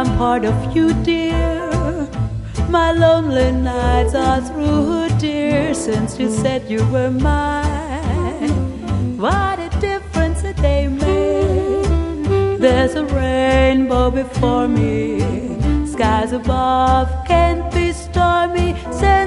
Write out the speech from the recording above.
I'm part of you, dear. My lonely nights are through, dear, since you said you were mine. What a difference a day made. There's a rainbow before me. Skies above can't be stormy.